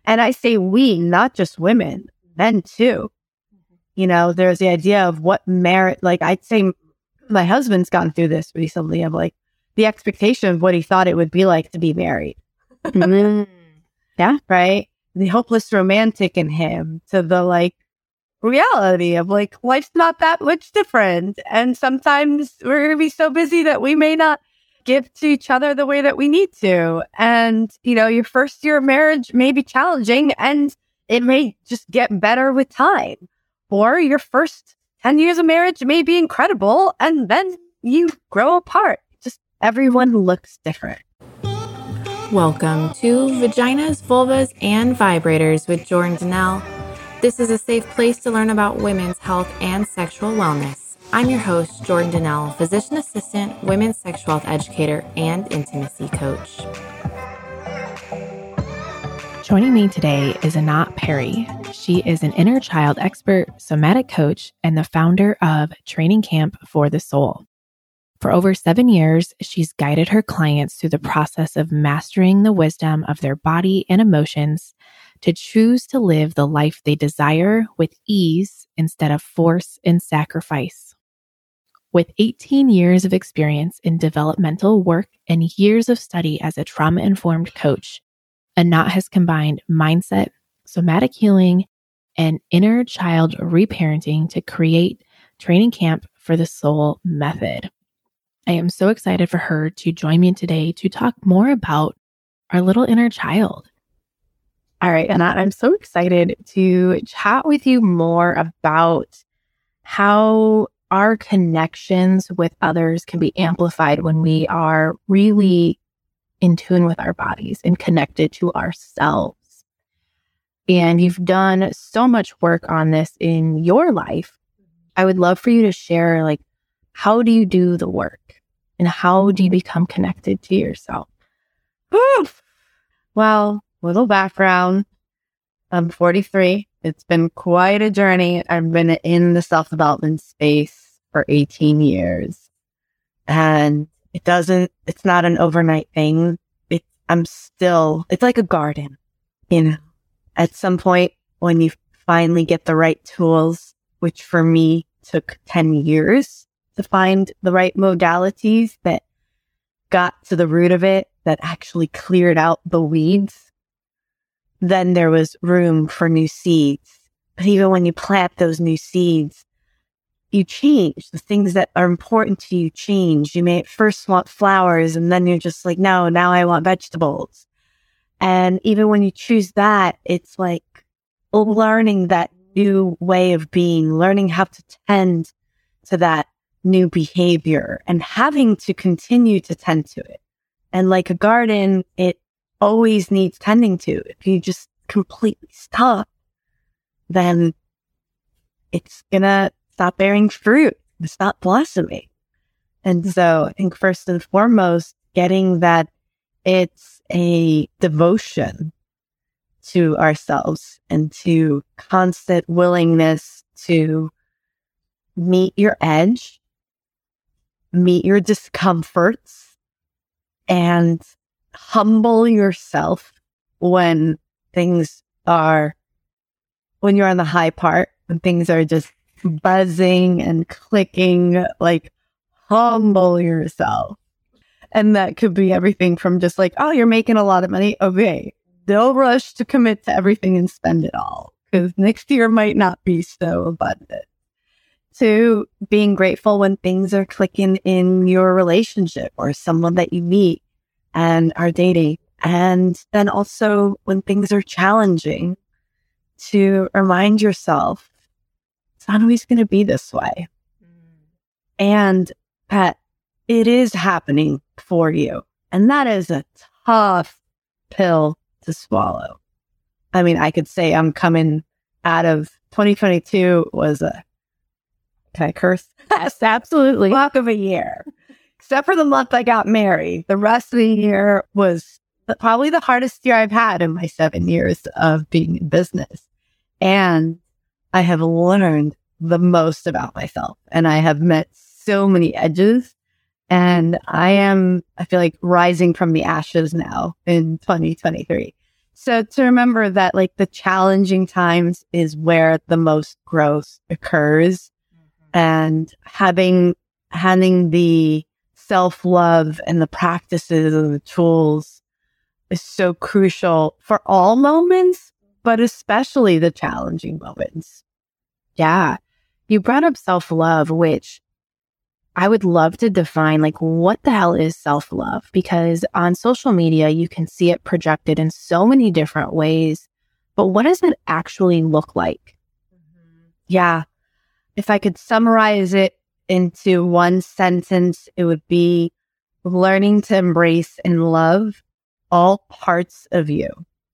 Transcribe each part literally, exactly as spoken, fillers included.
And I say we, not just women, men too. You know, there's the idea of what merit, like I'd say my husband's gone through this recently of like the expectation of what he thought it would be like to be married. Mm-hmm. Yeah, right? The hopeless romantic in him to the like reality of like life's not that much different. And sometimes we're going to be so busy that we may not give to each other the way that we need to. And, you know, your first year of marriage may be challenging and it may just get better with time. Or your first ten years of marriage may be incredible and then you grow apart. Just everyone looks different. Welcome to Vaginas, Vulvas, and Vibrators with Jordan Donnell. This is a safe place to learn about women's health and sexual wellness. I'm your host, Jordan Donnell, physician assistant, women's sexual health educator, and intimacy coach. Joining me today is Anat Perry. She is an inner child expert, somatic coach, and the founder of Training Camp for the Soul. For over seven years, she's guided her clients through the process of mastering the wisdom of their body and emotions to choose to live the life they desire with ease instead of force and sacrifice. With eighteen years of experience in developmental work and years of study as a trauma-informed coach, Anat has combined mindset, somatic healing, and inner child reparenting to create Training Camp for the Soul method. I am so excited for her to join me today to talk more about our little inner child. All right, Anat, I'm so excited to chat with you more about how our connections with others can be amplified when we are really in tune with our bodies and connected to ourselves. And you've done so much work on this in your life. I would love for you to share, like, how do you do the work and how do you become connected to yourself? Oof. Well, little background. I'm forty-three. It's been quite a journey. I've been in the self-development space for eighteen years. And it doesn't, it's not an overnight thing. It, I'm still, it's like a garden, you know, at some point when you finally get the right tools, which for me took ten years to find the right modalities that got to the root of it, that actually cleared out the weeds, then there was room for new seeds. But even when you plant those new seeds, you change. The things that are important to you change. You may at first want flowers and then you're just like, no, now I want vegetables. And even when you choose that, it's like learning that new way of being, learning how to tend to that new behavior and having to continue to tend to it. And like a garden, it always needs tending to. If you just completely stop, then it's gonna stop bearing fruit. It's not blossoming. And so I think first and foremost, getting that it's a devotion to ourselves and to constant willingness to meet your edge, meet your discomforts, and humble yourself when things are, when you're on the high part, when things are just buzzing and clicking, like humble yourself. And that could be everything from just like, oh, you're making a lot of money. Okay, don't rush to commit to everything and spend it all because next year might not be so abundant. To being grateful when things are clicking in your relationship or someone that you meet and are dating. And then also when things are challenging, to remind yourself it's not always going to be this way. Mm. And that it is happening for you. And that is a tough pill to swallow. I mean, I could say I'm coming out of twenty twenty-two was a, can I curse? Yes, absolutely. Walk of a year. Except for the month I got married. The rest of the year was probably the hardest year I've had in my seven years of being in business. And I have learned the most about myself. And I have met so many edges. And I am, I feel like, rising from the ashes now in twenty twenty-three. So to remember that like the challenging times is where the most growth occurs, mm-hmm. and having, having the self-love and the practices and the tools is so crucial for all moments, but especially the challenging moments. Yeah. You brought up self-love, which I would love to define, like, what the hell is self-love? Because on social media, you can see it projected in so many different ways. But what does it actually look like? Mm-hmm. Yeah. If I could summarize it into one sentence, it would be learning to embrace and love all parts of you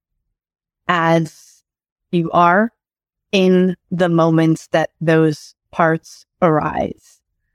as you are in the moments that those parts arise.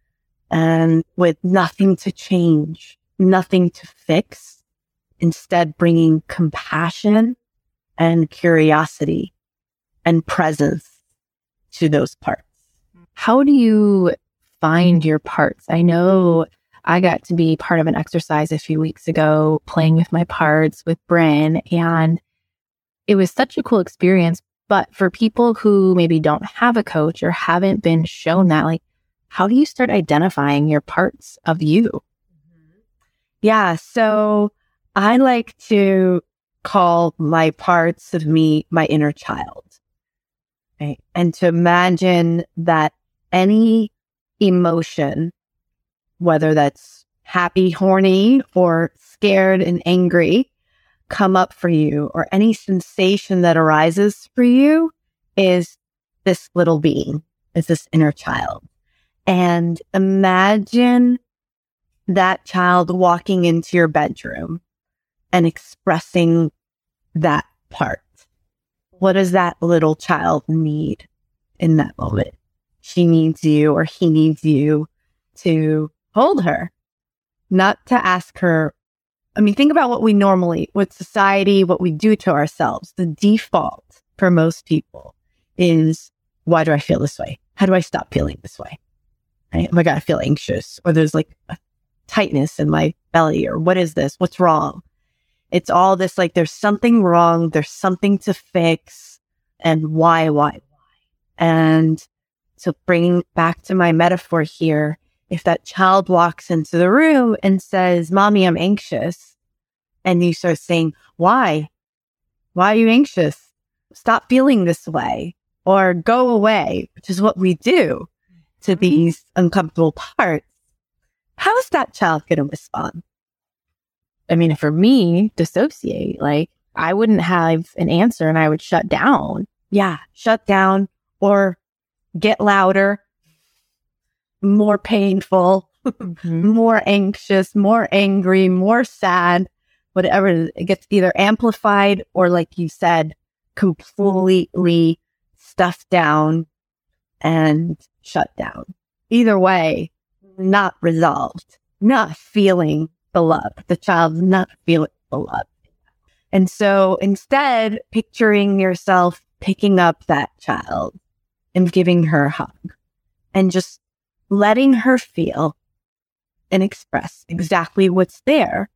And with nothing to change, nothing to fix, instead bringing compassion and curiosity and presence to those parts. How do you find your parts? I know I got to be part of an exercise a few weeks ago, playing with my parts with Bryn, and it was such a cool experience. But for people who maybe don't have a coach or haven't been shown that, like, how do you start identifying your parts of you? Mm-hmm. Yeah, so I like to call my parts of me my inner child. Right? And to imagine that any emotion, whether that's happy, horny, or scared and angry, come up for you, or any sensation that arises for you is this little being, is this inner child. And imagine that child walking into your bedroom and expressing that part. What does that little child need in that moment? She needs you, or he needs you to hold her, not to ask her. I mean, think about what we normally, what society, what we do to ourselves. The default for most people is, why do I feel this way? How do I stop feeling this way? Right? Oh my God, I feel anxious, or there's like a tightness in my belly, or what is this? What's wrong? It's all this, like, there's something wrong. There's something to fix. And why, why, why? And so bringing back to my metaphor here, if that child walks into the room and says, Mommy, I'm anxious, and you start saying, why? Why are you anxious? Stop feeling this way, or go away, which is what we do to these uncomfortable parts. How is that child going to respond? I mean, for me, dissociate, like, I wouldn't have an answer and I would shut down. Yeah, shut down, or get louder, more painful, mm-hmm. more anxious, more angry, more sad, whatever. It gets either amplified or, like you said, completely stuffed down and shut down. Either way, not resolved, not feeling the love. The child's not feeling the love. And so instead, picturing yourself picking up that child and giving her a hug and just letting her feel and express exactly what's there.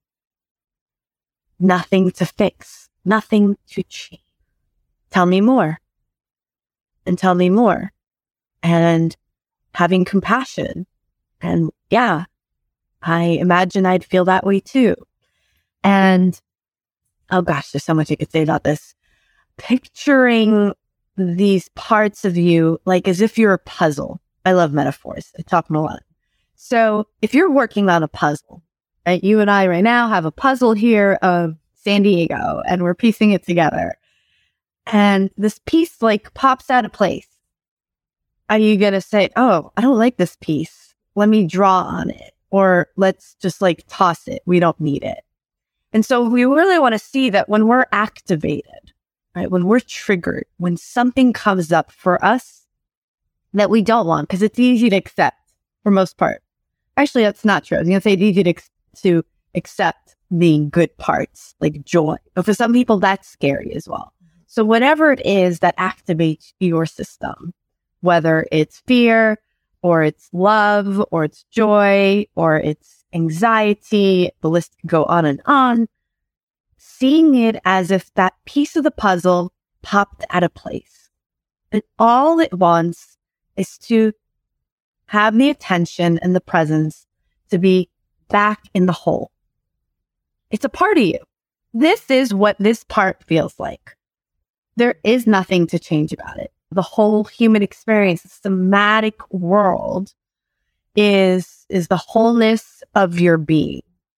Nothing to fix, nothing to change. Tell me more, and tell me more. And having compassion. And yeah, I imagine I'd feel that way too. And oh gosh, there's so much I could say about this. Picturing these parts of you like as if you're a puzzle. I love metaphors. I talk them a lot. So if you're working on a puzzle, right? You and I right now have a puzzle here of San Diego, and we're piecing it together. And this piece like pops out of place. Are you going to say, oh, I don't like this piece. Let me draw on it. Or let's just like toss it. We don't need it. And so we really want to see that when we're activated, right? When we're triggered, when something comes up for us that we don't want, because it's easy to accept for most part. Actually, that's not true. I was going to say it's easy to, ex- to accept the good parts, like joy. But for some people, that's scary as well. So whatever it is that activates your system, whether it's fear or it's love or it's joy or it's anxiety, the list can go on and on. seeing it as if that piece of the puzzle popped out of place. And all it wants is to have the attention and the presence to be back in the whole. It's a part of you. This is what this part feels like. There is nothing to change about it. The whole human experience, the somatic world, is, is the wholeness of your being.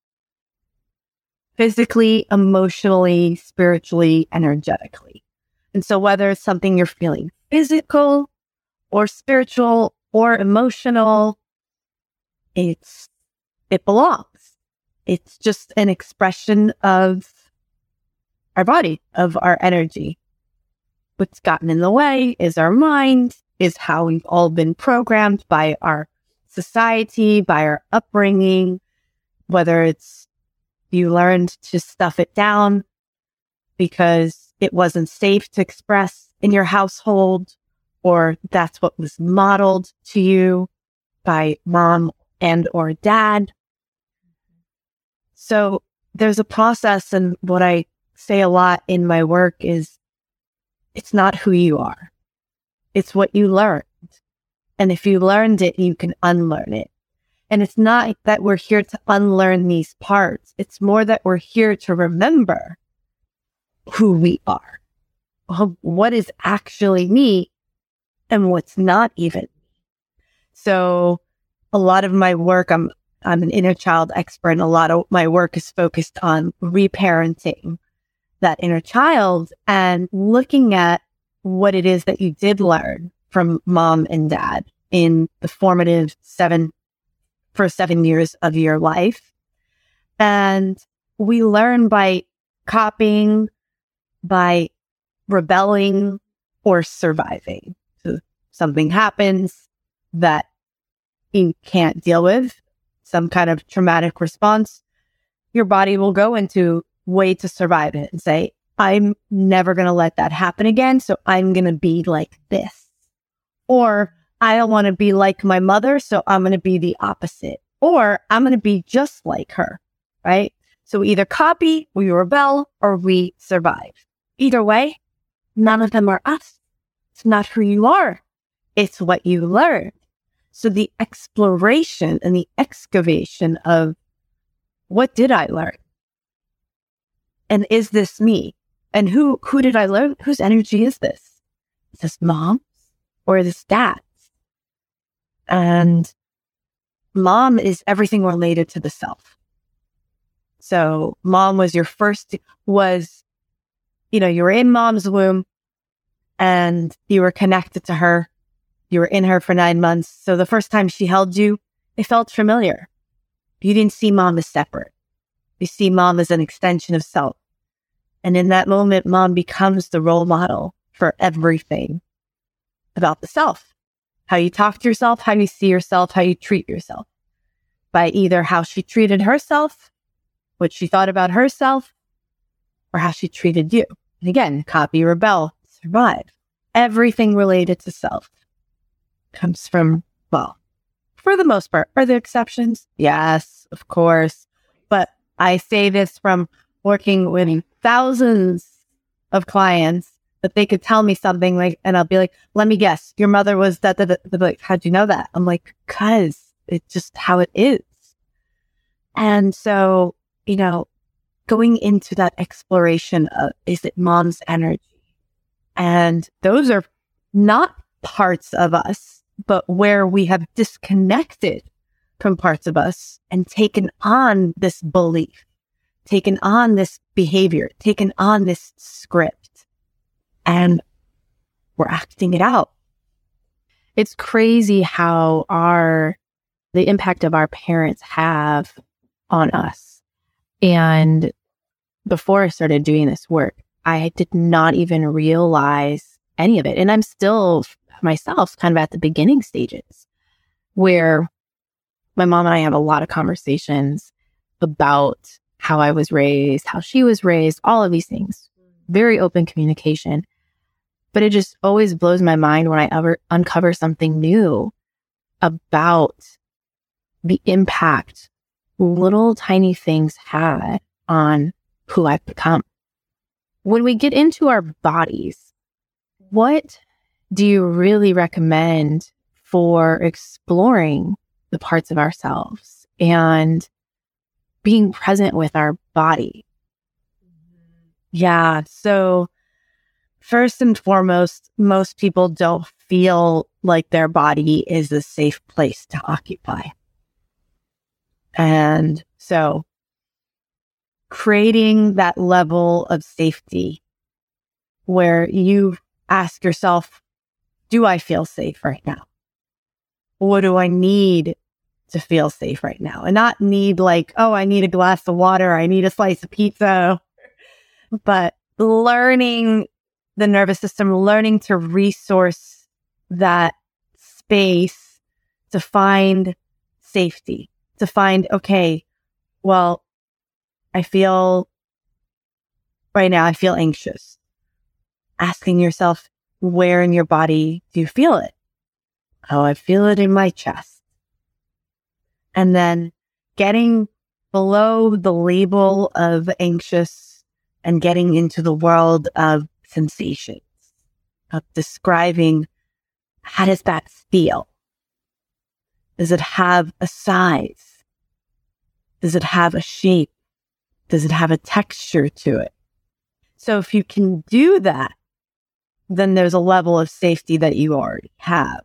Physically, emotionally, spiritually, energetically. And so whether it's something you're feeling physical or spiritual or emotional, it's, it belongs. It's just an expression of our body, of our energy. What's gotten in the way is our mind, is how we've all been programmed by our society, by our upbringing, whether it's you learned to stuff it down because it wasn't safe to express in your household, or that's what was modeled to you by mom and or dad. So there's a process, and what I say a lot in my work is it's not who you are. It's what you learned. And if you learned it, you can unlearn it. And it's not that we're here to unlearn these parts. It's more that we're here to remember who we are, what is actually me and what's not even me. So a lot of my work, I'm, I'm an inner child expert, and a lot of my work is focused on reparenting that inner child and looking at what it is that you did learn from mom and dad in the formative seven, first seven years of your life. And we learn by copying, by rebelling, or surviving. So something happens that you can't deal with, some kind of traumatic response, your body will go into way to survive it and say, I'm never going to let that happen again. So I'm going to be like this. Or I don't want to be like my mother. So I'm going to be the opposite. Or I'm going to be just like her. Right? So we either copy, we rebel, or we survive. Either way, none of them are us. It's not who you are. It's what you learned. So the exploration and the excavation of what did I learn? And is this me? And who, who did I learn? Whose energy is this? Is this mom's or is this dad's? And mom is everything related to the self. So mom was your first, was, you know, you were in mom's womb and you were connected to her. You were in her for nine months. So the first time she held you, it felt familiar. You didn't see mom as separate. You see mom as an extension of self. And in that moment, mom becomes the role model for everything about the self. How you talk to yourself, how you see yourself, how you treat yourself. By either how she treated herself, what she thought about herself, or how she treated you. And again, copy, rebel, survive. Everything related to self comes from, well, for the most part. Are there exceptions? Yes, of course. But I say this from working with thousands of clients that they could tell me something like, and I'll be like, let me guess, your mother was that, that, that. They'll be like, how'd you know that? I'm like, cause it's just how it is. And so, you know, going into that exploration of, is it mom's energy? And those are not parts of us, but where we have disconnected from parts of us and taken on this belief, taken on this behavior, taken on this script, and we're acting it out. It's crazy how our, the impact of our parents have on us. And before I started doing this work, I did not even realize any of it. And I'm still myself kind of at the beginning stages where my mom and I have a lot of conversations about how I was raised, how she was raised, all of these things. Very open communication. But it just always blows my mind when I ever uncover something new about the impact little tiny things had on who I've become. When we get into our bodies, what do you really recommend for exploring the parts of ourselves and being present with our body? Yeah. So first and foremost, most people don't feel like their body is a safe place to occupy. And so creating that level of safety where you ask yourself, do I feel safe right now? What do I need to feel safe right now? And not need like, oh, I need a glass of water, I need a slice of pizza, but learning the nervous system, learning to resource that space to find safety, to find, okay, well, I feel right now, I feel anxious. Asking yourself, where in your body do you feel it? Oh, I feel it in my chest. And then getting below the label of anxious and getting into the world of sensations, of describing, how does that feel? Does it have a size? Does it have a shape? Does it have a texture to it? So if you can do that, then there's a level of safety that you already have.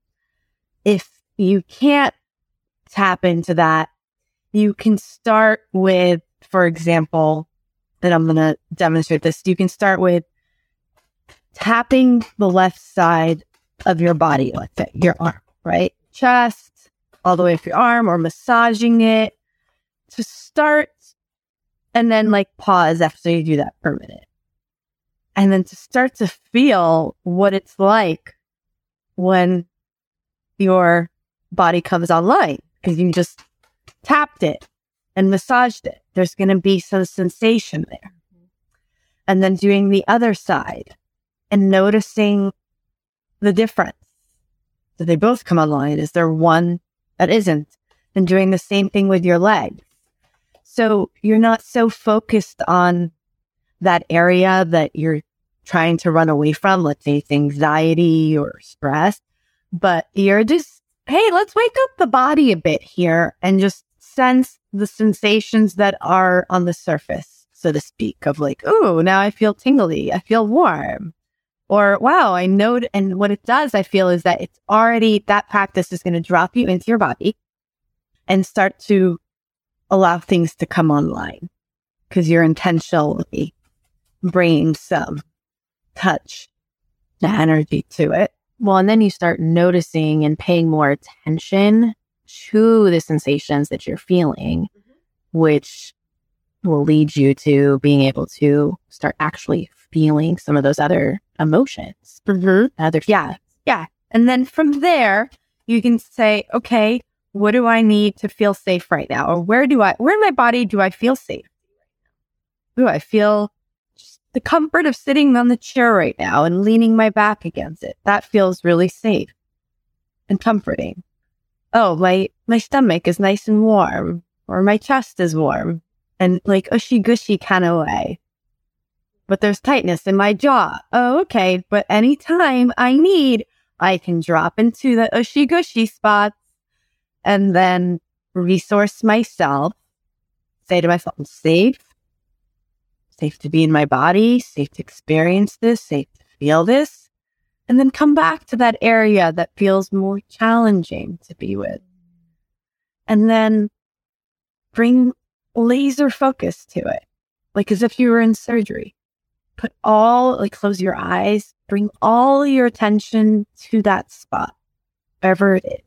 If you can't tap into that, you can start with, for example, and I'm going to demonstrate this. You can start with tapping the left side of your body, let's say your arm, right? Chest, all the way up your arm, or massaging it to start, and then like pause after you do that for a minute. And then to start to feel what it's like when your body comes online, because you just tapped it and massaged it. There's going to be some sensation there. And then doing the other side and noticing the difference. Do they both come online? Is there one that isn't? And doing the same thing with your legs. So you're not so focused on that area that you're trying to run away from, let's say it's anxiety or stress, but you're just, hey, let's wake up the body a bit here and just sense the sensations that are on the surface, so to speak, of like, oh, now I feel tingly, I feel warm, or wow, I know. And what it does, I feel, is that it's already, that practice is going to drop you into your body and start to allow things to come online because you're intentionally bringing some touch, the energy to it. Well, and then you start noticing and paying more attention to the sensations that you're feeling, mm-hmm. which will lead you to being able to start actually feeling some of those other emotions. Mm-hmm. Other yeah, yeah. And then from there, you can say, okay, what do I need to feel safe right now? Or where do I, where in my body do I feel safe? Do I feel just the comfort of sitting on the chair right now and leaning my back against it? That feels really safe and comforting. Oh, my, my stomach is nice and warm, or my chest is warm and like ushy gushy kind of way. But there's tightness in my jaw. Oh, okay. But anytime I need, I can drop into the ushy gushy spots and then resource myself, say to myself, I'm safe, safe to be in my body, safe to experience this, safe to feel this, and then come back to that area that feels more challenging to be with. And then bring laser focus to it, like as if you were in surgery. Put all, like close your eyes, bring all your attention to that spot, wherever it is.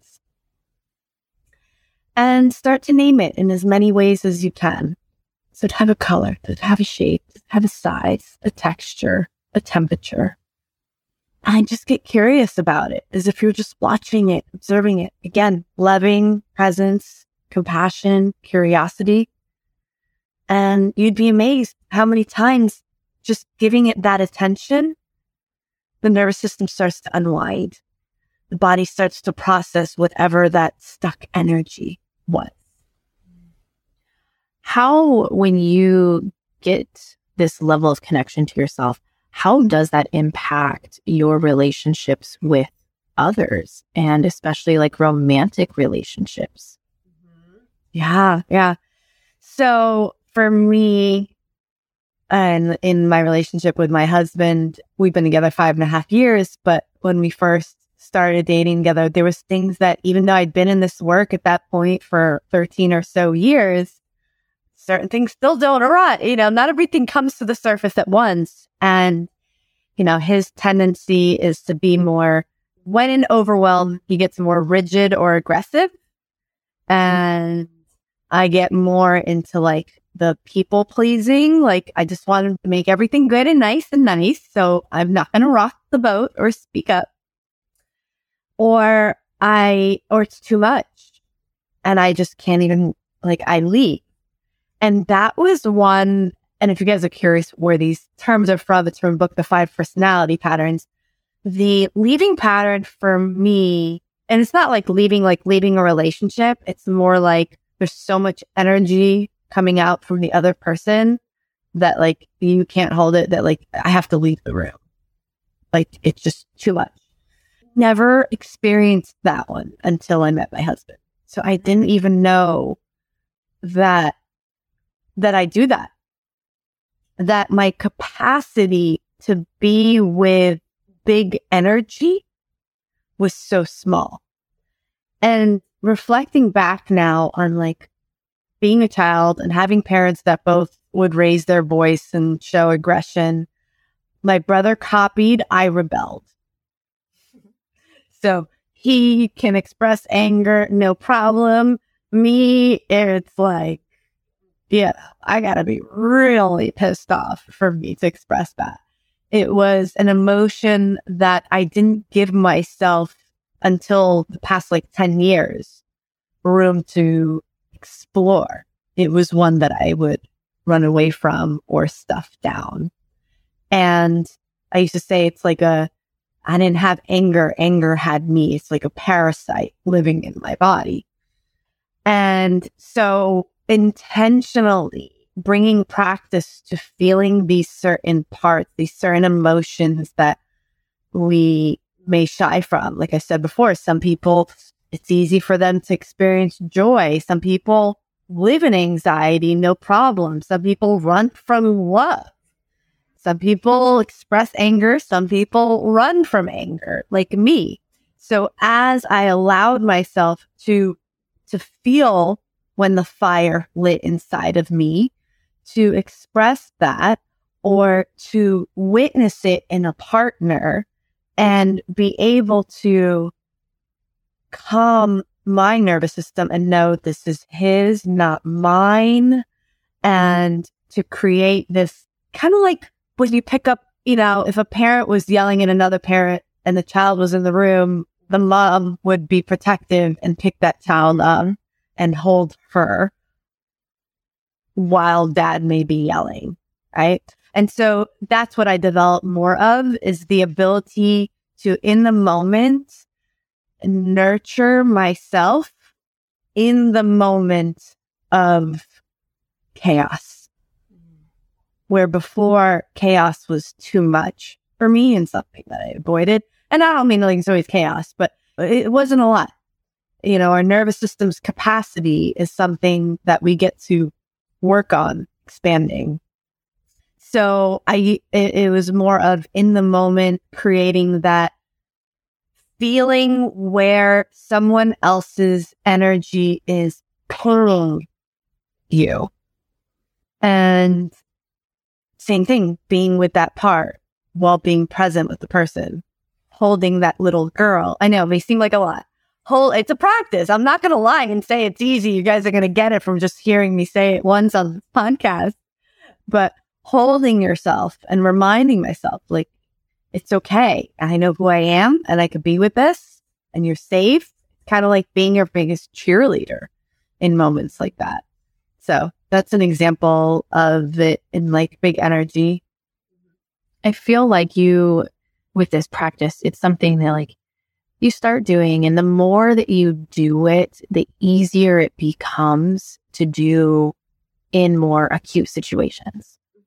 And start to name it in as many ways as you can. So to have a color, to have a shape, to have a size, a texture, a temperature. And just get curious about it as if you're just watching it, observing it. Again, loving, presence, compassion, curiosity. And you'd be amazed how many times just giving it that attention, the nervous system starts to unwind. The body starts to process whatever that stuck energy was. How, when you get this level of connection to yourself, how does that impact your relationships with others, and especially like romantic relationships? Mm-hmm. Yeah, yeah. So for me, and in my relationship with my husband, we've been together five and a half years. But when we first started dating together, there was things that, even though I'd been in this work at that point for thirteen or so years, certain things still don't arise. You know, not everything comes to the surface at once. And, you know, his tendency is to be more, when in overwhelm, he gets more rigid or aggressive. And I get more into like the people pleasing. Like, I just want to make everything good and nice and nice. So I'm not going to rock the boat or speak up. Or I, or it's too much. And I just can't even, like, I leave. And that was one, and if you guys are curious where these terms are from, it's from the book, The Five Personality Patterns. The leaving pattern for me, and it's not like leaving, like leaving a relationship. It's more like there's so much energy coming out from the other person that like you can't hold it, that like I have to leave the room. Like, it's just too much. Never experienced that one until I met my husband. So I didn't even know that, that I do that. That my capacity to be with big energy was so small. And reflecting back now on like being a child and having parents that both would raise their voice and show aggression, my brother copied, I rebelled. So he can express anger, no problem. Me, it's like, yeah, I gotta be really pissed off for me to express that. It was an emotion that I didn't give myself until the past like ten years room to explore. It was one that I would run away from or stuff down. And I used to say it's like a, I didn't have anger. Anger had me. It's like a parasite living in my body. And so intentionally bringing practice to feeling these certain parts, these certain emotions that we may shy from. Like I said before, some people, it's easy for them to experience joy. Some people live in anxiety, no problem. Some people run from love. Some people express anger. Some people run from anger, like me. So as I allowed myself to, to feel when the fire lit inside of me, to express that or to witness it in a partner and be able to calm my nervous system and know this is his, not mine. And to create this kind of like when you pick up, you know, if a parent was yelling at another parent and the child was in the room, the mom would be protective and pick that child up and hold her while dad may be yelling, right? And so that's what I developed more of, is the ability to, in the moment, nurture myself in the moment of chaos, where before chaos was too much for me and something that I avoided. And I don't mean like it's always chaos, but it wasn't a lot. You know, our nervous system's capacity is something that we get to work on expanding. So I, it, it was more of in the moment, creating that feeling where someone else's energy is pulling you. And same thing, being with that part while being present with the person, holding that little girl. I know, it may seem like a lot. Whole, it's a practice. I'm not going to lie and say it's easy. You guys are going to get it from just hearing me say it once on this podcast. But holding yourself and reminding myself, like, it's okay. I know who I am and I could be with this and you're safe. Kind of like being your biggest cheerleader in moments like that. So that's an example of it in like big energy. I feel like you, with this practice, it's something that like you start doing, and the more that you do it, the easier it becomes to do in more acute situations.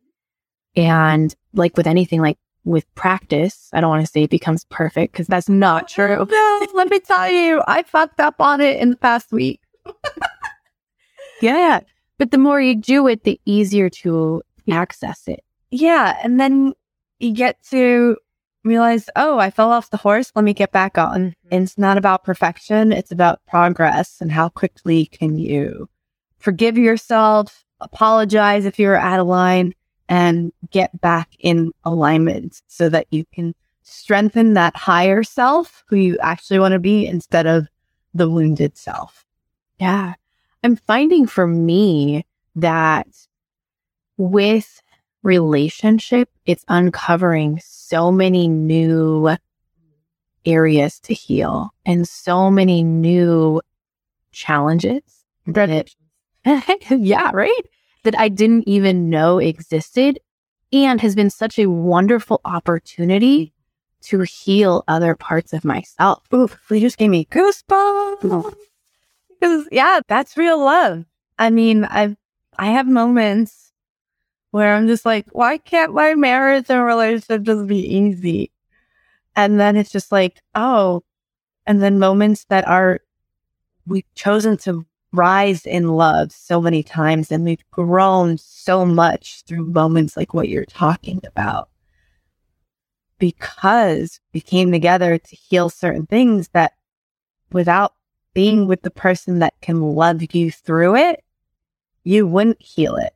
And like with anything, like with practice, I don't want to say it becomes perfect because that's not true. No, let me tell you, I fucked up on it in the past week. Yeah. But the more you do it, the easier to access it. Yeah. And then you get to realize, oh, I fell off the horse. Let me get back on. And it's not about perfection. It's about progress and how quickly can you forgive yourself, apologize if you're out of line, and get back in alignment so that you can strengthen that higher self who you actually want to be instead of the wounded self. Yeah. I'm finding for me that with relationship, it's uncovering so many new areas to heal and so many new challenges that it, yeah, right? That I didn't even know existed and has been such a wonderful opportunity to heal other parts of myself. Oof, you just gave me goosebumps. Because, yeah, that's real love. I mean, I've, I have moments where I'm just like, why can't my marriage and relationship just be easy? And then it's just like, oh, and then moments that are, we've chosen to rise in love so many times and we've grown so much through moments like what you're talking about because we came together to heal certain things that without being with the person that can love you through it, you wouldn't heal it.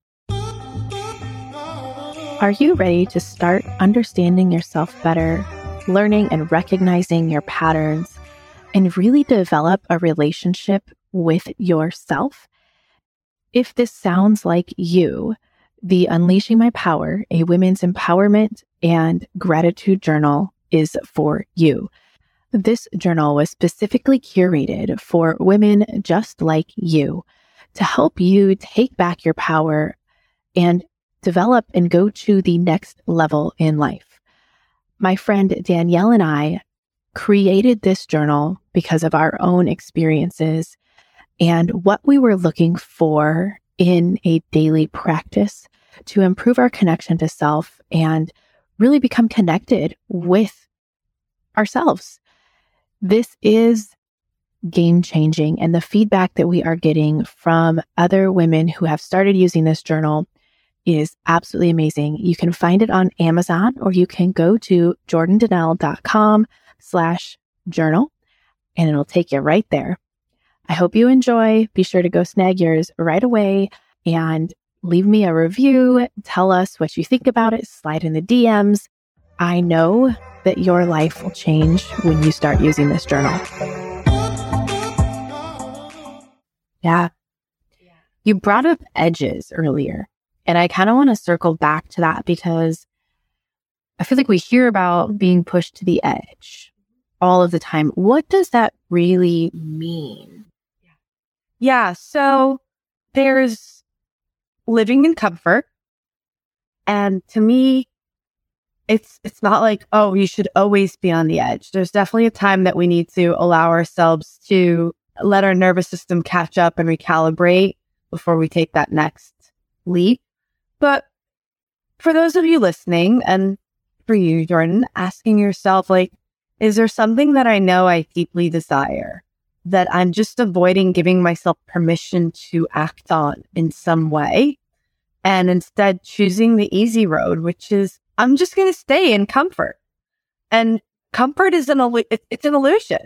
Are you ready to start understanding yourself better, learning and recognizing your patterns, and really develop a relationship with yourself? If this sounds like you, the Unleashing My Power, a women's empowerment and gratitude journal is for you. This journal was specifically curated for women just like you to help you take back your power and develop and go to the next level in life. My friend Danielle and I created this journal because of our own experiences and what we were looking for in a daily practice to improve our connection to self and really become connected with ourselves. This is game-changing, and the feedback that we are getting from other women who have started using this journal is absolutely amazing. You can find it on Amazon, or you can go to jordandannelle.com slash journal, and it'll take you right there. I hope you enjoy. Be sure to go snag yours right away and leave me a review. Tell us what you think about it. Slide in the D Ms. I know that your life will change when you start using this journal. Yeah. You brought up edges earlier, and I kind of want to circle back to that because I feel like we hear about being pushed to the edge all of the time. What does that really mean? Yeah, so there's living in comfort. And to me, it's it's not like, oh, you should always be on the edge. There's definitely a time that we need to allow ourselves to let our nervous system catch up and recalibrate before we take that next leap. But for those of you listening, and for you, Jordan, asking yourself, like, is there something that I know I deeply desire that I'm just avoiding giving myself permission to act on in some way, and instead choosing the easy road, which is I'm just going to stay in comfort. And comfort is an illu- it's an illusion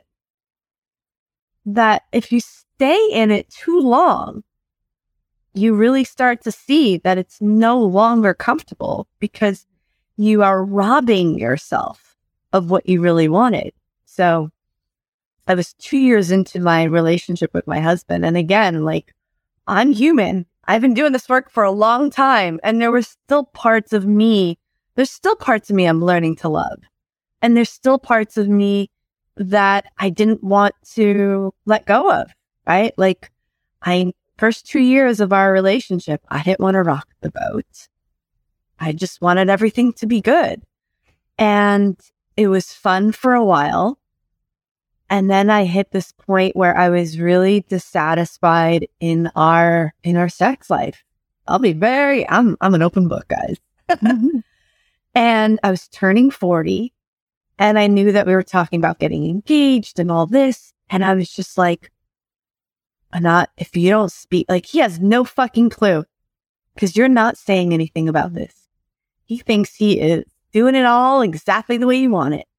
that if you stay in it too long, you really start to see that it's no longer comfortable because you are robbing yourself of what you really wanted. So I was two years into my relationship with my husband. And again, like, I'm human. I've been doing this work for a long time. And there were still parts of me. There's still parts of me I'm learning to love. And there's still parts of me that I didn't want to let go of, right? Like, I, first two years of our relationship, I didn't want to rock the boat. I just wanted everything to be good. And it was fun for a while. And then I hit this point where I was really dissatisfied in our, in our sex life. I'll be very, I'm, I'm an open book, guys. And I was turning forty, and I knew that we were talking about getting engaged and all this. And I was just like, not, if you don't speak, like, he has no fucking clue because you're not saying anything about this. He thinks he is doing it all exactly the way you want it.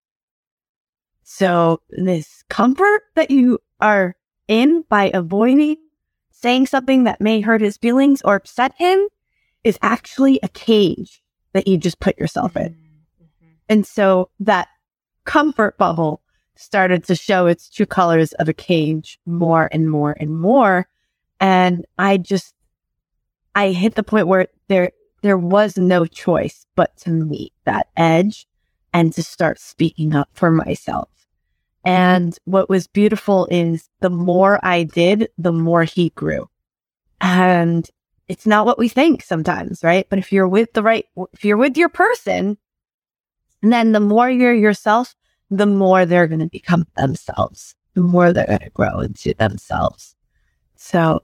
So this comfort that you are in by avoiding saying something that may hurt his feelings or upset him is actually a cage that you just put yourself in. Mm-hmm. And so that comfort bubble started to show its true colors of a cage more and more and more. And I just, I hit the point where there, there was no choice but to meet that edge and to start speaking up for myself. And what was beautiful is the more I did, the more he grew. And it's not what we think sometimes, right? But if you're with the right, if you're with your person, then the more you're yourself, the more they're going to become themselves, the more they're going to grow into themselves. So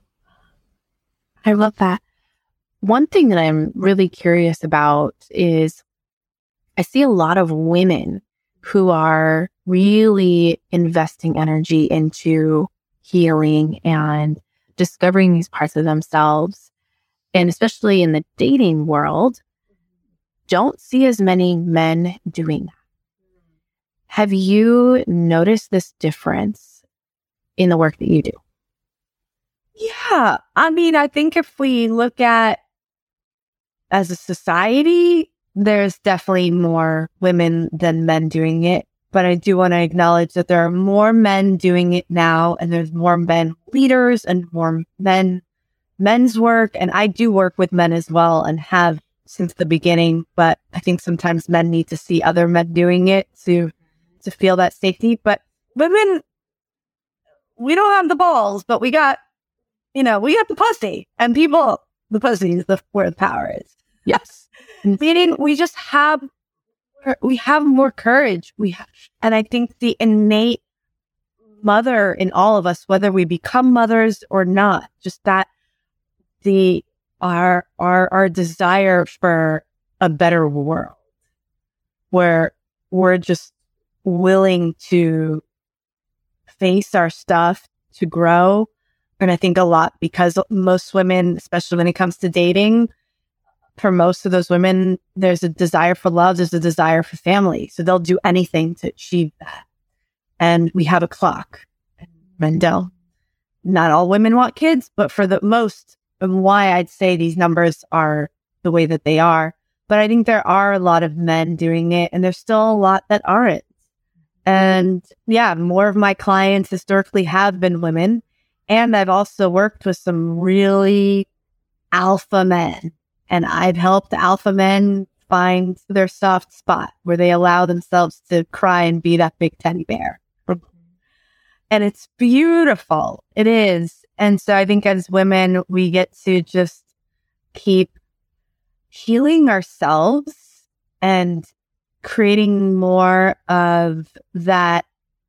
I love that. One thing that I'm really curious about is I see a lot of women who are really investing energy into healing and discovering these parts of themselves. And especially in the dating world, don't see as many men doing that. Have you noticed this difference in the work that you do? Yeah. I mean, I think if we look at as a society, there's definitely more women than men doing it. But I do want to acknowledge that there are more men doing it now, and there's more men leaders and more men, men's work. And I do work with men as well and have since the beginning. But I think sometimes men need to see other men doing it to, to feel that safety. But women, we don't have the balls, but we got, you know, we got the pussy, and people, the pussy is the, where the power is. Yes. Meaning we just have, we have more courage. We have, and I think the innate mother in all of us, whether we become mothers or not, just that the, our, our, our desire for a better world where we're just willing to face our stuff, to grow. And I think a lot because most women, especially when it comes to dating, for most of those women, there's a desire for love, there's a desire for family. So they'll do anything to achieve that. And we have a clock. Mendel, not all women want kids, but for the most, and why I'd say these numbers are the way that they are. But I think there are a lot of men doing it, and there's still a lot that aren't. And yeah, more of my clients historically have been women. And I've also worked with some really alpha men. And I've helped alpha men find their soft spot where they allow themselves to cry and be that big teddy bear. And it's beautiful. It is. And so I think as women, we get to just keep healing ourselves and creating more of that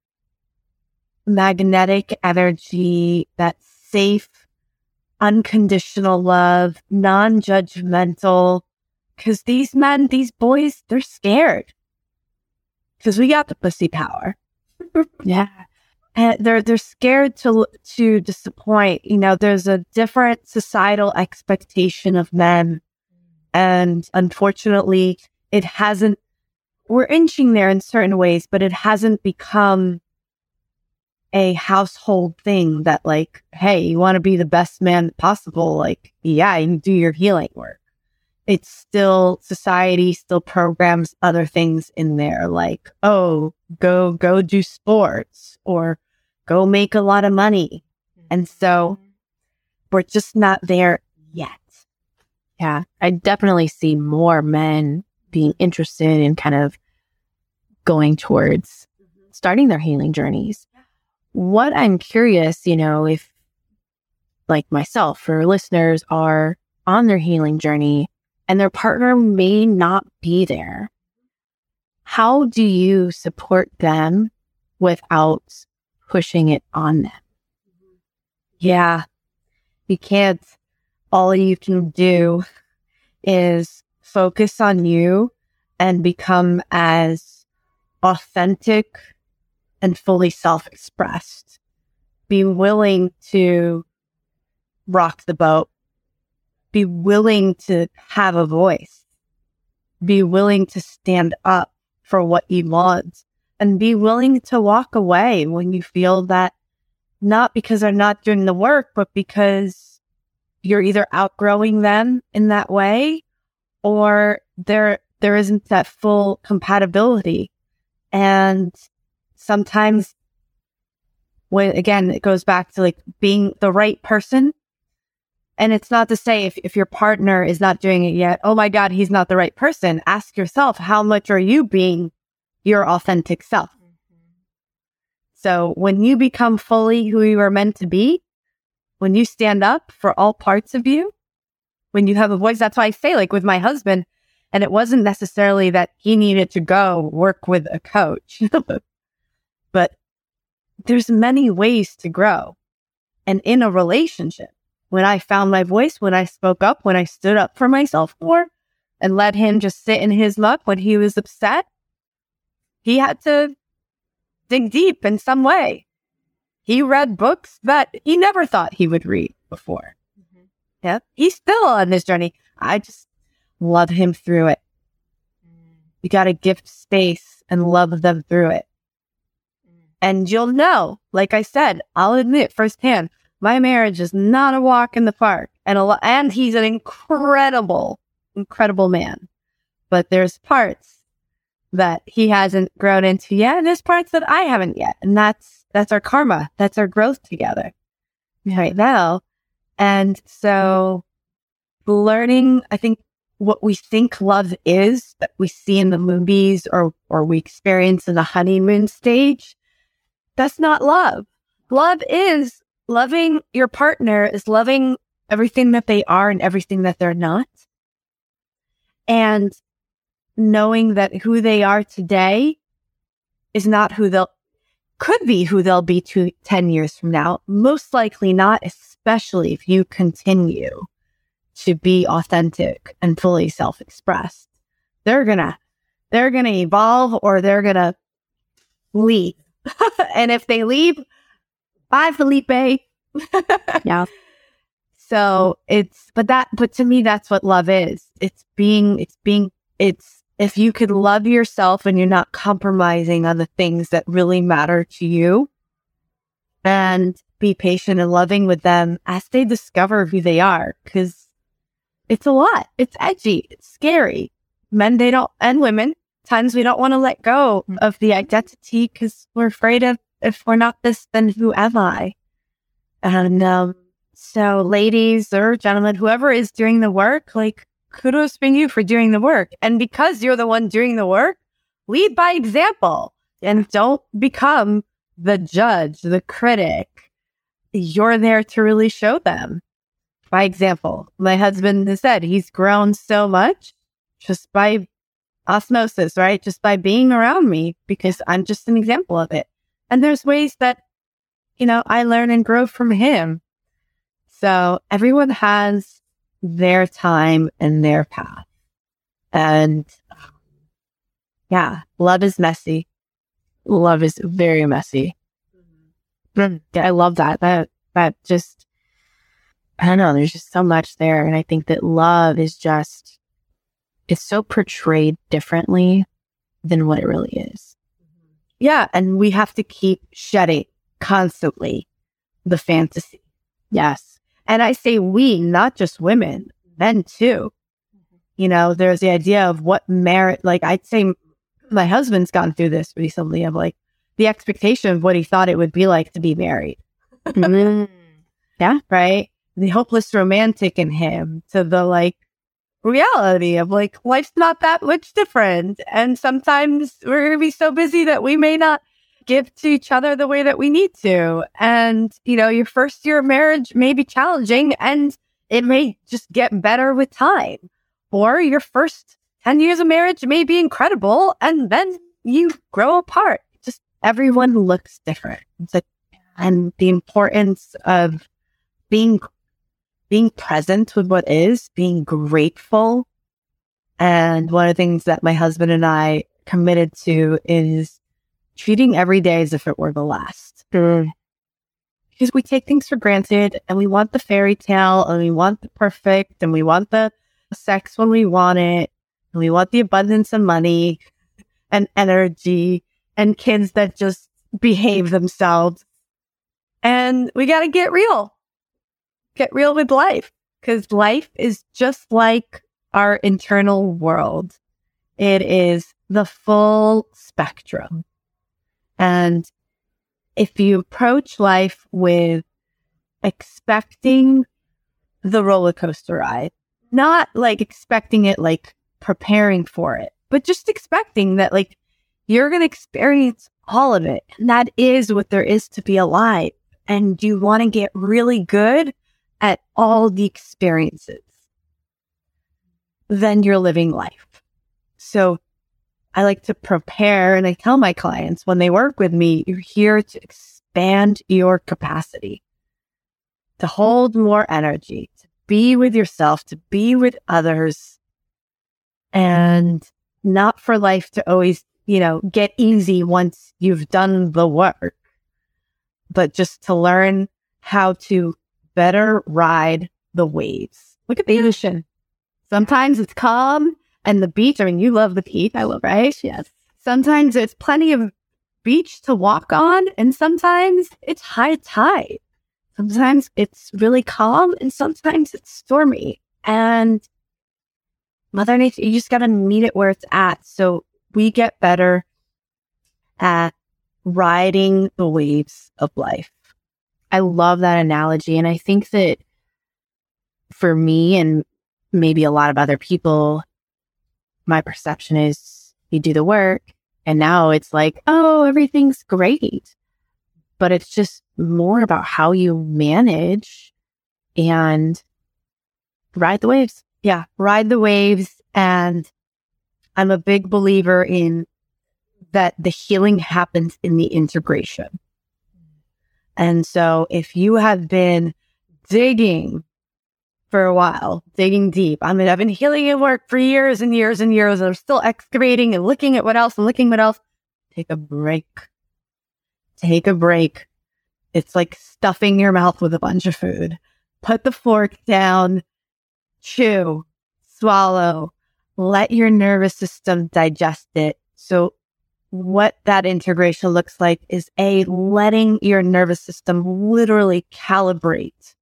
magnetic energy, that safe, unconditional love, non-judgmental. Because these men, these boys, they're scared. Because we got the pussy power. Yeah. And they're they're scared to to disappoint. You know, there's a different societal expectation of men. And unfortunately, it hasn't, we're inching there in certain ways, but it hasn't become a household thing that like, hey, you want to be the best man possible? Like, yeah, you do your healing work. It's still, society still programs other things in there, like, oh, go, go do sports or go make a lot of money. And so we're just not there yet. Yeah, I definitely see more men being interested in kind of going towards starting their healing journeys. What I'm curious, you know, if like myself or listeners are on their healing journey and their partner may not be there, how do you support them without pushing it on them? Yeah, you can't. All you can do is focus on you and become as authentic and fully self-expressed. Be willing to rock the boat. Be willing to have a voice. Be willing to stand up for what you want. And be willing to walk away when you feel that, not because they're not doing the work, but because you're either outgrowing them in that way, or there there isn't that full compatibility. And sometimes, when again, it goes back to like being the right person. And it's not to say if, if your partner is not doing it yet, oh my God, he's not the right person. Ask yourself, how much are you being your authentic self? Mm-hmm. So when you become fully who you are meant to be, when you stand up for all parts of you, when you have a voice, that's why I say, like with my husband, and it wasn't necessarily that he needed to go work with a coach, but there's many ways to grow. And in a relationship, when I found my voice, when I spoke up, when I stood up for myself more and let him just sit in his muck when he was upset, he had to dig deep in some way. He read books that he never thought he would read before. Mm-hmm. Yeah, he's still on this journey. I just love him through it. Mm. You got to give space and love them through it. Mm. And you'll know, like I said, I'll admit firsthand, my marriage is not a walk in the park. And a lo- and he's an incredible, incredible man. But there's parts that he hasn't grown into yet, and there's parts that I haven't yet. And that's that's our karma. That's our growth together right now. And so learning, I think what we think love is, that we see in the movies or or we experience in the honeymoon stage, that's not love. Love is loving your partner, is loving everything that they are and everything that they're not. And knowing that who they are today is not who they'll, could be who they'll be two, ten years from now. Most likely not, especially if you continue to be authentic and fully self-expressed. They're gonna, they're gonna evolve, or they're gonna leave. And if they leave, bye, Felipe. Yeah. So it's, but that, but to me, that's what love is. It's being, it's being, it's, if you could love yourself and you're not compromising on the things that really matter to you, and be patient and loving with them as they discover who they are. Cause it's a lot. It's edgy. It's scary. Men, they don't, and women, times we don't want to let go of the identity because we're afraid of, if we're not this, then who am I? And um, so ladies or gentlemen, whoever is doing the work, like, kudos for you for doing the work. And because you're the one doing the work, lead by example and don't become the judge, the critic. You're there to really show them by example. My husband has said he's grown so much just by osmosis, right? Just by being around me, because I'm just an example of it. And there's ways that, you know, I learn and grow from him. So everyone has their time and their path. And yeah, love is messy. Love is very messy. Mm-hmm. Yeah, I love that. That, that just, I don't know, there's just so much there. And I think that love is just, it's so portrayed differently than what it really is. Mm-hmm. Yeah. And we have to keep shedding constantly the fantasy. Yes. And I say we, not just women, men too. Mm-hmm. You know, there's the idea of what merit, like I'd say my husband's gone through this recently of like the expectation of what he thought it would be like to be married. Mm-hmm. Yeah. Right. The hopeless romantic in him to the like reality of like, life's not that much different. And sometimes we're going to be so busy that we may not give to each other the way that we need to. And, you know, your first year of marriage may be challenging and it may just get better with time. Or your first ten years of marriage may be incredible and then you grow apart. Just everyone looks different. It's like, and the importance of being being present with what is, being grateful, And one of the things that my husband and I committed to is treating every day as if it were the last. Mm. Because we take things for granted and we want the fairy tale and we want the perfect and we want the sex when we want it and we want the abundance of money and energy and kids that just behave themselves. And we got to get real. Get real with life, because life is just like our internal world. It is the full spectrum. And if you approach life with expecting the roller coaster ride, not like expecting it, like preparing for it, but just expecting that like you're going to experience all of it. And that is what there is to be alive. And you want to get really good at all the experiences, then you're living life. So I like to prepare, and I tell my clients when they work with me, you're here to expand your capacity, to hold more energy, to be with yourself, to be with others, and not for life to always, you know, get easy once you've done the work, but just to learn how to better ride the waves. Look at the ocean. Sometimes it's calm and the beach. I mean, you love the beach. I love, right? Yes. Sometimes there's plenty of beach to walk on, and sometimes it's high tide. Sometimes it's really calm, and sometimes it's stormy. And Mother Nature, you just got to meet it where it's at. So we get better at riding the waves of life. I love that analogy. And I think that for me and maybe a lot of other people, my perception is you do the work and now it's like, oh, everything's great. But it's just more about how you manage and ride the waves. Yeah, ride the waves. And I'm a big believer in that the healing happens in the integration. And so if you have been digging for a while, digging deep, I mean, I've been healing in work for years and years and years, and I'm still excavating and looking at what else and looking what else. Take a break. Take a break. It's like stuffing your mouth with a bunch of food. Put the fork down, chew, swallow, let your nervous system digest it. So what that integration looks like is a letting your nervous system literally calibrate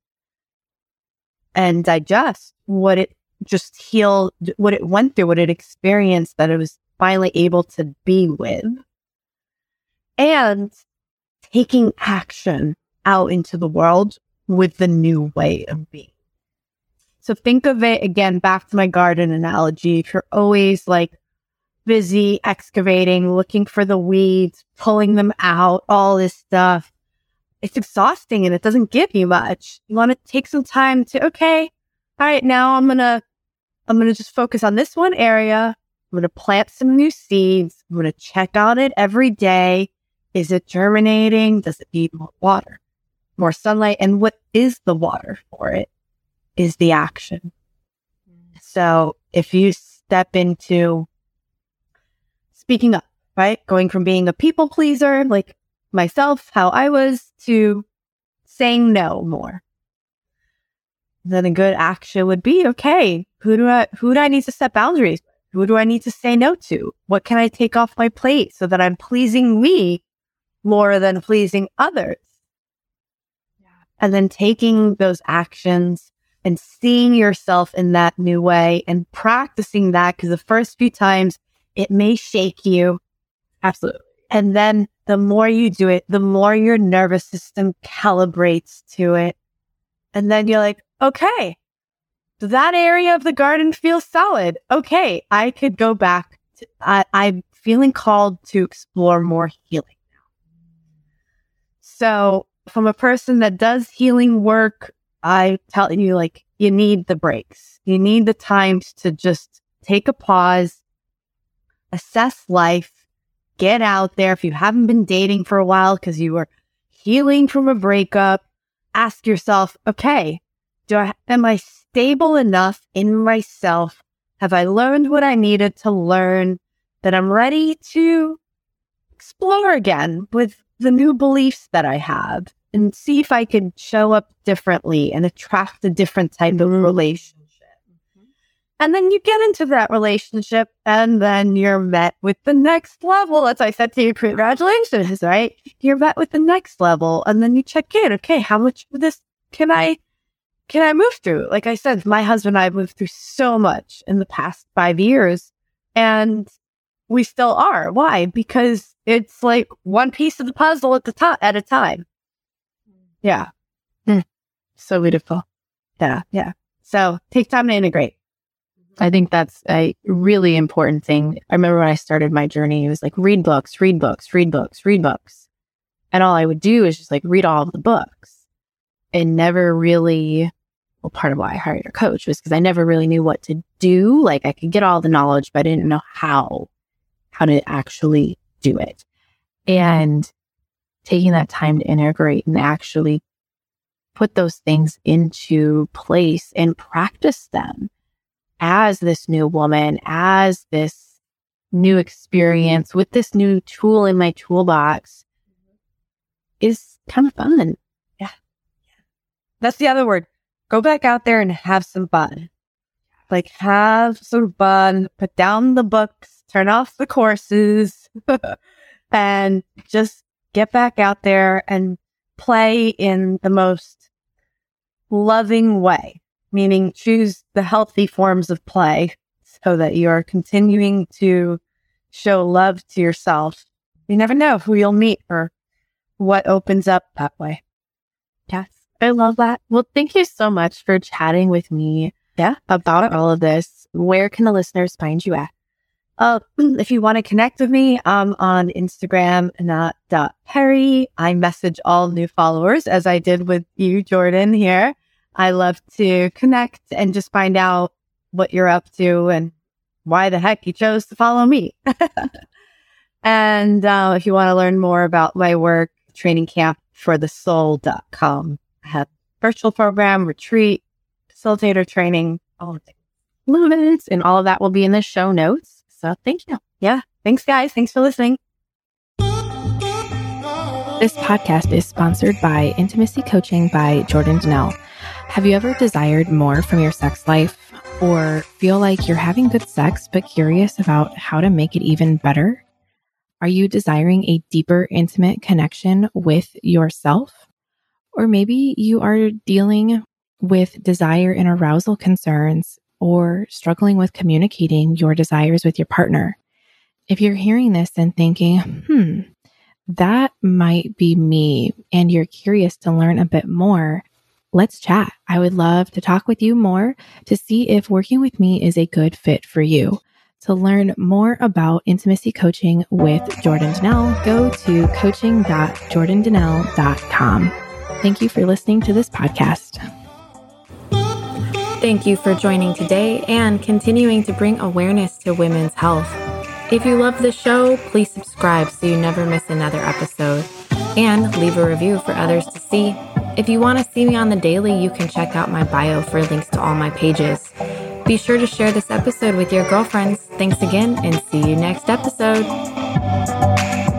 and digest what it just healed, what it went through, what it experienced, that it was finally able to be with, and taking action out into the world with the new way of being. So think of it again, back to my garden analogy. If you're always like busy excavating, looking for the weeds, pulling them out, all this stuff, it's exhausting and it doesn't give you much. You want to take some time to, okay, all right, now I'm going to, I'm going to just focus on this one area. I'm going to plant some new seeds. I'm going to check on it every day. Is it germinating? Does it need more water, more sunlight? And what is the water for it is the action. So if you step into speaking up, right? Going from being a people pleaser, like myself, how I was, to saying no more. Then a good action would be, okay, who do I, who do I need to set boundaries with? Who do I need to say no to? What can I take off my plate so that I'm pleasing me more than pleasing others? Yeah. And then taking those actions and seeing yourself in that new way and practicing that, because the first few times it may shake you. Absolutely. And then the more you do it, the more your nervous system calibrates to it. And then you're like, okay, that area of the garden feels solid. Okay, I could go back. To, I, I'm feeling called to explore more healing now. So from a person that does healing work, I tell you, like, you need the breaks. You need the times to just take a pause, assess life, get out there. If you haven't been dating for a while because you were healing from a breakup, ask yourself, okay, do I, am I stable enough in myself Have I learned what I needed to learn, that I'm ready to explore again with the new beliefs that I have and see if I could show up differently and attract a different type mm-hmm. of relationship? Mm-hmm. And then you get into that relationship and then you're met with the next level. As I said to you, congratulations, right? You're met with the next level and then you check in. Okay, how much of this can I Can I move through? Like I said, my husband and I have moved through so much in the past five years and we still are. Why? Because it's like one piece of the puzzle at the top at a time. Yeah. Mm. So beautiful. Yeah. Yeah. So take time to integrate. I think that's a really important thing. I remember when I started my journey, it was like, read books, read books, read books, read books. And all I would do is just like read all of the books and never really... Well, part of why I hired a coach was because I never really knew what to do. Like I could get all the knowledge, but I didn't know how, how to actually do it. And taking that time to integrate and actually put those things into place and practice them as this new woman, as this new experience with this new tool in my toolbox is kind of fun. Yeah. That's the other word. Go back out there and have some fun. Like have some fun, put down the books, turn off the courses, and just get back out there and play in the most loving way, meaning choose the healthy forms of play so that you're continuing to show love to yourself. You never know who you'll meet or what opens up that way. Yes. I love that. Well, thank you so much for chatting with me yeah. about all of this. Where can the listeners find you at? Uh, if you want to connect with me, I'm on Instagram, Anat dot Perry. I message all new followers as I did with you, Jordan, here. I love to connect and just find out what you're up to and why the heck you chose to follow me. And uh, if you want to learn more about my work, training camp for the soul dot com. I have virtual program, retreat, facilitator training, all of the movements, and all of that will be in the show notes. So thank you. Yeah. Thanks, guys. Thanks for listening. This podcast is sponsored by Intimacy Coaching by Jordan Donnell. Have you ever desired more from your sex life or feel like you're having good sex but curious about how to make it even better? Are you desiring a deeper, intimate connection with yourself? Or maybe you are dealing with desire and arousal concerns or struggling with communicating your desires with your partner. If you're hearing this and thinking, hmm, that might be me, and you're curious to learn a bit more, let's chat. I would love to talk with you more to see if working with me is a good fit for you. To learn more about intimacy coaching with Jordan Donnell, go to coaching dot jordan donnell dot com. Thank you for listening to this podcast. Thank you for joining today and continuing to bring awareness to women's health. If you love the show, please subscribe so you never miss another episode, and leave a review for others to see. If you want to see me on the daily, you can check out my bio for links to all my pages. Be sure to share this episode with your girlfriends. Thanks again, and see you next episode.